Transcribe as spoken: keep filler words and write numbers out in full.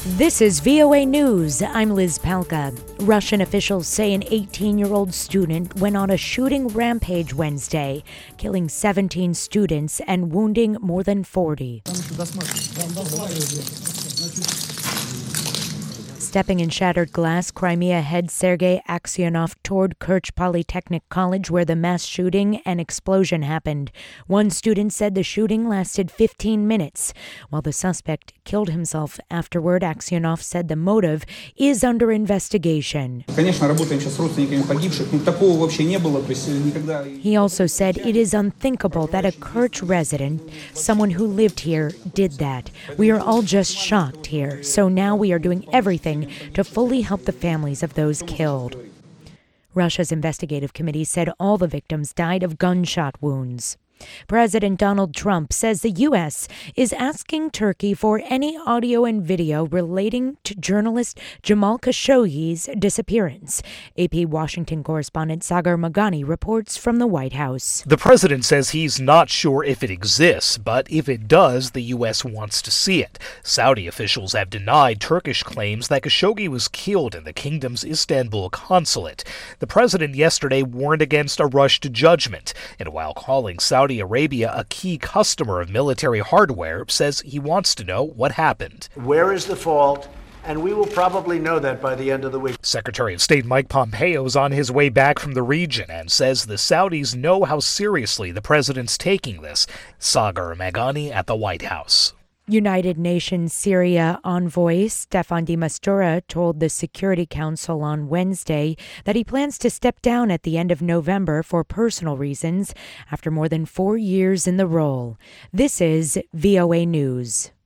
This is V O A News. I'm Liz Palka. Russian officials say an eighteen-year-old student went on a shooting rampage Wednesday, killing seventeen students and wounding more than forty. Stepping in shattered glass, Crimea head Sergei Aksyonov toured Kerch Polytechnic College where the mass shooting and explosion happened. One student said the shooting lasted fifteen minutes. While the suspect killed himself afterward, Aksyonov said the motive is under investigation. He also said it is unthinkable that a Kerch resident, someone who lived here, did that. We are all just shocked here, so now we are doing everything to fully help the families of those killed. Russia's investigative committee said all the victims died of gunshot wounds. President Donald Trump says the U S is asking Turkey for any audio and video relating to journalist Jamal Khashoggi's disappearance. A P Washington correspondent Sagar Meghani reports from the White House. The president says he's not sure if it exists, but if it does, the U S wants to see it. Saudi officials have denied Turkish claims that Khashoggi was killed in the kingdom's Istanbul consulate. The president yesterday warned against a rush to judgment, and while calling Saudi Saudi Arabia, a key customer of military hardware, says he wants to know what happened. Where is the fault? And we will probably know that by the end of the week. Secretary of State Mike Pompeo is on his way back from the region and says the Saudis know how seriously the president's taking this. Sagar Meghani at the White House. United Nations Syria envoy Staffan de Mistura told the Security Council on Wednesday that he plans to step down at the end of November for personal reasons after more than four years in the role. This is V O A News.